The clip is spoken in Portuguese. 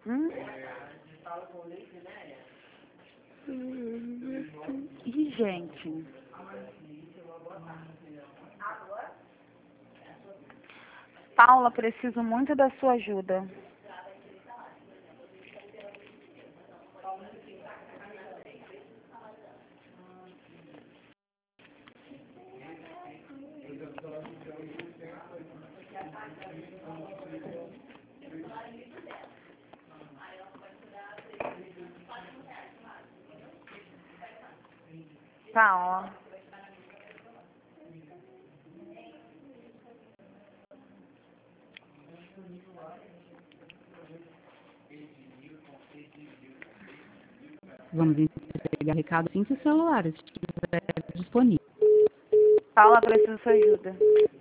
Hum? Ih, gente. Paula, preciso muito da sua ajuda. Paula. Vamos entregar o recado assim que o celular estiver disponível. Paula, preciso da sua ajuda.